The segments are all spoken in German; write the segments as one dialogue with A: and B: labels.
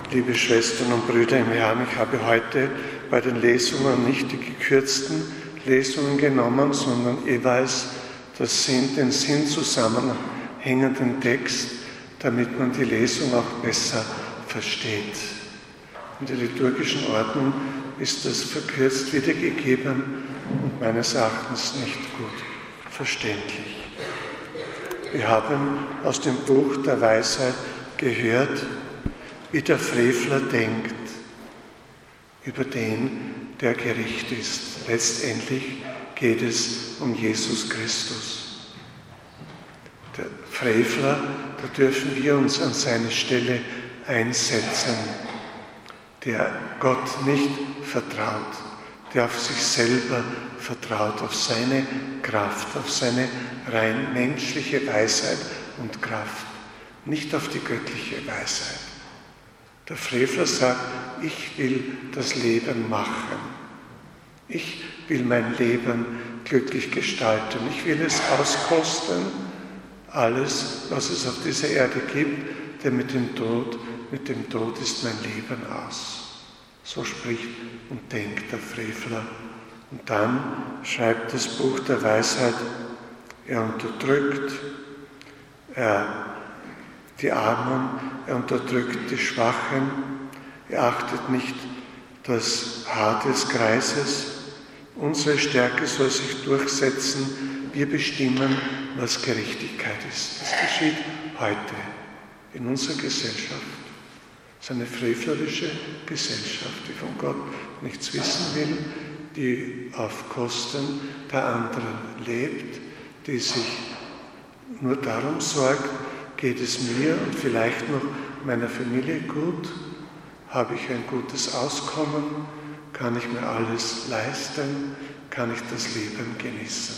A: Liebe Schwestern und Brüder im Herrn, ich habe heute bei den Lesungen nicht die gekürzten Lesungen genommen, sondern jeweils den sinnzusammenhängenden Text, damit man die Lesung auch besser versteht. In der liturgischen Ordnung ist das verkürzt wiedergegeben und meines Erachtens nicht gut verständlich. Wir haben aus dem Buch der Weisheit gehört, wie der Frevler denkt über den, der gerecht ist. Letztendlich geht es um Jesus Christus. Der Frevler, da dürfen wir uns an seine Stelle einsetzen, der Gott nicht vertraut, der auf sich selber vertraut, auf seine Kraft, auf seine rein menschliche Weisheit und Kraft, nicht auf die göttliche Weisheit. Der Frevler sagt, ich will das Leben machen. Ich will mein Leben glücklich gestalten. Ich will es auskosten, alles, was es auf dieser Erde gibt, denn mit dem Tod ist mein Leben aus. So spricht und denkt der Frevler. Und dann schreibt das Buch der Weisheit, er unterdrückt die Armen, er unterdrückt die Schwachen, er achtet nicht das Haar des Greises. Unsere Stärke soll sich durchsetzen, wir bestimmen, was Gerechtigkeit ist. Das geschieht heute in unserer Gesellschaft. Es ist eine frevlerische Gesellschaft, die von Gott nichts wissen will, die auf Kosten der anderen lebt, die sich nur darum sorgt, geht es mir und vielleicht noch meiner Familie gut? Habe ich ein gutes Auskommen? Kann ich mir alles leisten? Kann ich das Leben genießen?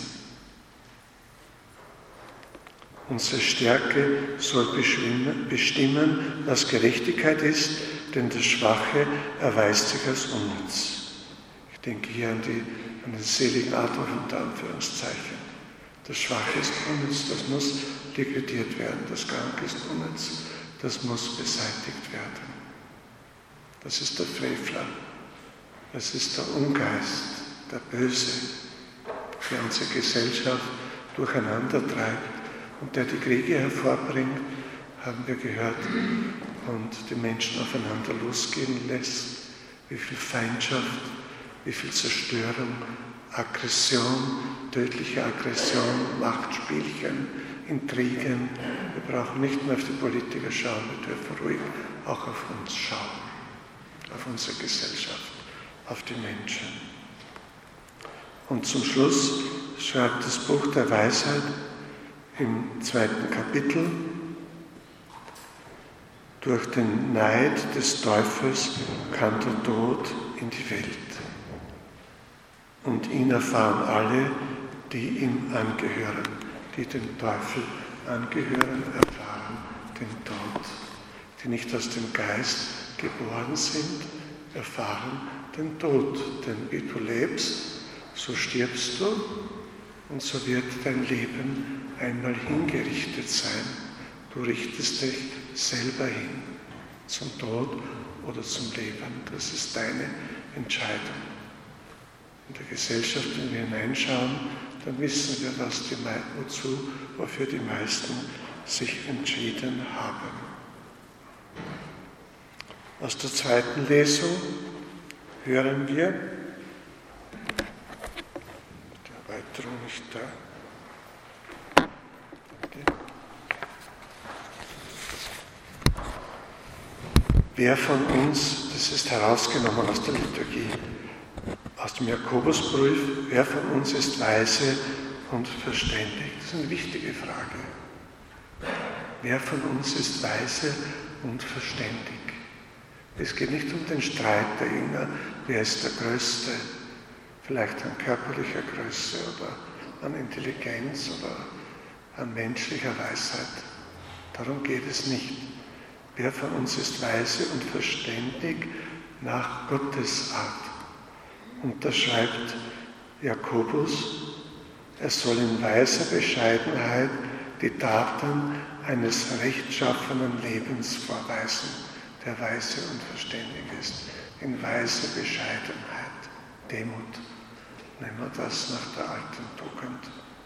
A: Unsere Stärke soll bestimmen, was Gerechtigkeit ist, denn das Schwache erweist sich als unnütz. Ich denke hier an den seligen Adolf unter Anführungszeichen. Das Schwache ist unnütz, das muss liquidiert werden. Das Kranke ist unnütz, das muss beseitigt werden. Das ist der Frevler, das ist der Ungeist, der Böse, der unsere Gesellschaft durcheinander treibt und der die Kriege hervorbringt, haben wir gehört, und die Menschen aufeinander losgehen lässt. Wie viel Feindschaft, wie viel Zerstörung, Aggression, tödliche Aggression, Machtspielchen, Intrigen. Wir brauchen nicht mehr auf die Politiker schauen, wir dürfen ruhig auch auf uns schauen, auf unsere Gesellschaft, auf die Menschen. Und zum Schluss schreibt das Buch der Weisheit im 2. Kapitel, durch den Neid des Teufels kam der Tod in die Welt. Und ihn erfahren alle, die ihm angehören, die dem Teufel angehören, erfahren den Tod. Die nicht aus dem Geist geboren sind, erfahren den Tod. Denn wie du lebst, so stirbst du und so wird dein Leben einmal hingerichtet sein. Du richtest dich selber hin, zum Tod oder zum Leben. Das ist deine Entscheidung. In der Gesellschaft, wenn wir hineinschauen, dann wissen wir, wofür die meisten sich entschieden haben. Aus der 2. Lesung hören wir, die Erweiterung nicht da. Wer von uns, das ist herausgenommen aus der Liturgie, aus dem Jakobusbrief, wer von uns ist weise und verständig? Das ist eine wichtige Frage. Wer von uns ist weise und verständig? Es geht nicht um den Streit der Jünger, wer ist der Größte, vielleicht an körperlicher Größe oder an Intelligenz oder an menschlicher Weisheit. Darum geht es nicht. Wer von uns ist weise und verständig nach Gottes Art? Und da schreibt Jakobus, er soll in weiser Bescheidenheit die Taten eines rechtschaffenen Lebens vorweisen. der weise und verständig ist, in weiser Bescheidenheit, Demut. Nehmen wir das nach der alten Tugend.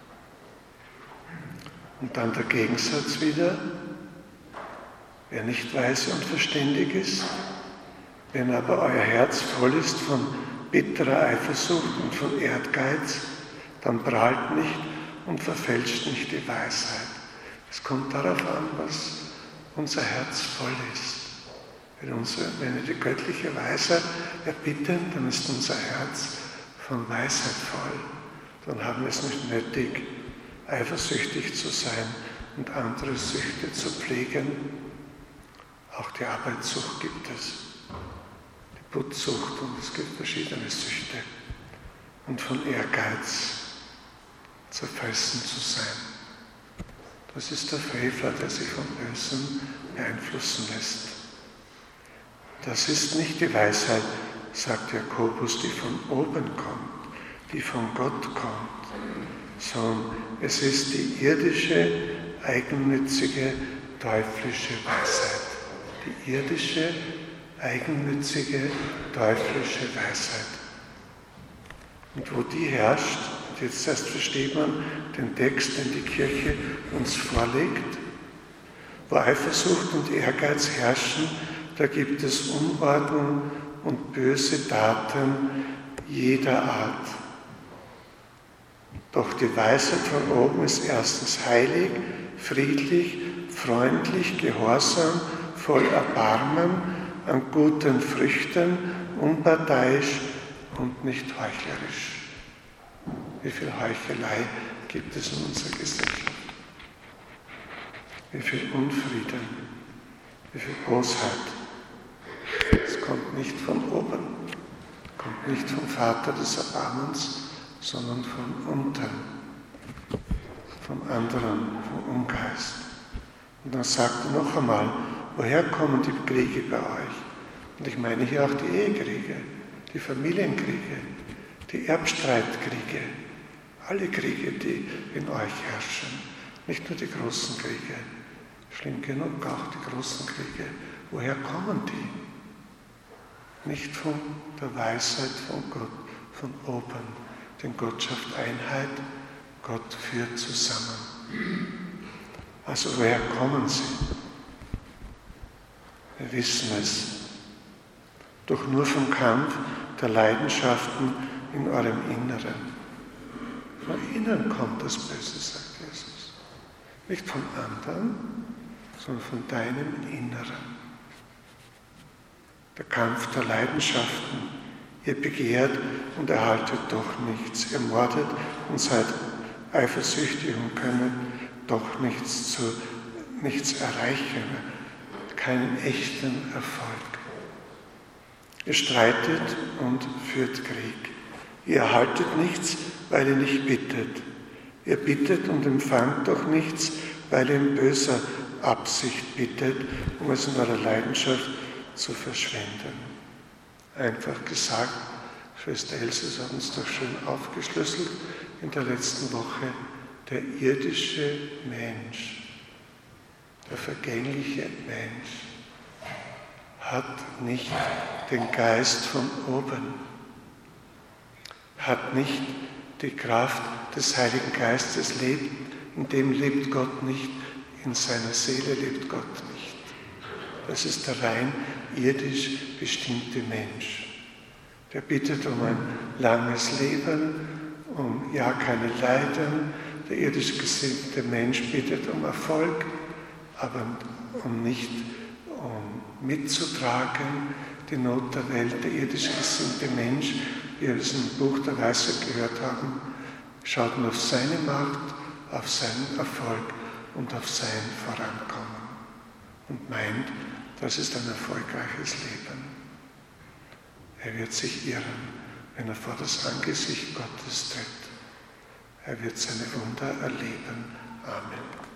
A: Und dann der Gegensatz wieder, wer nicht weise und verständig ist, wenn aber euer Herz voll ist von bitterer Eifersucht und von Ehrgeiz, dann prahlt nicht und verfälscht nicht die Weisheit. Es kommt darauf an, was unser Herz voll ist. Wenn wir die göttliche Weisheit erbitten, dann ist unser Herz von Weisheit voll. Dann haben wir es nicht nötig, eifersüchtig zu sein und andere Süchte zu pflegen. Auch die Arbeitssucht gibt es, die Putzsucht, und es gibt verschiedene Süchte. Und von Ehrgeiz zerfressen zu sein. Das ist der Frevler, der sich vom Bösen beeinflussen lässt. Das ist nicht die Weisheit, sagt Jakobus, die von oben kommt, die von Gott kommt, sondern es ist die irdische, eigennützige, teuflische Weisheit. Die irdische, eigennützige, teuflische Weisheit. Und wo die herrscht, und jetzt erst versteht man den Text, den die Kirche uns vorlegt, wo Eifersucht und Ehrgeiz herrschen, da gibt es Unordnung und böse Taten jeder Art. Doch die Weisheit von oben ist erstens heilig, friedlich, freundlich, gehorsam, voll Erbarmen, an guten Früchten, unparteiisch und nicht heuchlerisch. Wie viel Heuchelei gibt es in unserer Gesellschaft? Wie viel Unfrieden, wie viel Bosheit. Es kommt nicht von oben, kommt nicht vom Vater des Erbarmens, sondern von unten, vom anderen, vom Ungeist. Und dann sagt er noch einmal, woher kommen die Kriege bei euch? Und ich meine hier auch die Ehekriege, die Familienkriege, die Erbstreitkriege, alle Kriege, die in euch herrschen, nicht nur die großen Kriege. Schlimm genug auch die großen Kriege. Woher kommen die? Nicht von der Weisheit von Gott, von oben. Denn Gott schafft Einheit, Gott führt zusammen. Also woher kommen sie? Wir wissen es. Doch nur vom Kampf der Leidenschaften in eurem Inneren. Von innen kommt das Böse, sagt Jesus. Nicht von anderen, sondern von deinem Inneren. Der Kampf der Leidenschaften. Ihr begehrt und erhaltet doch nichts. Ihr mordet und seid eifersüchtig und könnt doch nichts erreichen, keinen echten Erfolg. Ihr streitet und führt Krieg. Ihr erhaltet nichts, weil ihr nicht bittet. Ihr bittet und empfangt doch nichts, weil ihr in böser Absicht bittet, um es in eurer Leidenschaft zu verschwenden. Einfach gesagt, Schwester Else hat uns doch schön aufgeschlüsselt in der letzten Woche, der irdische Mensch, der vergängliche Mensch, hat nicht den Geist von oben, hat nicht die Kraft des Heiligen Geistes, in dem lebt Gott nicht, in seiner Seele lebt Gott nicht. Das ist der rein irdisch bestimmte Mensch. Der bittet um ein langes Leben, um ja keine Leiden. Der irdisch gesinnte Mensch bittet um Erfolg, aber nicht um mitzutragen die Not der Welt. Der irdisch gesinnte Mensch, wie wir es im Buch der Weisheit gehört haben, schaut nur auf seine Macht, auf seinen Erfolg und auf sein Vorankommen und meint, das ist ein erfolgreiches Leben. Er wird sich irren, wenn er vor das Angesicht Gottes tritt. Er wird seine Wunder erleben. Amen.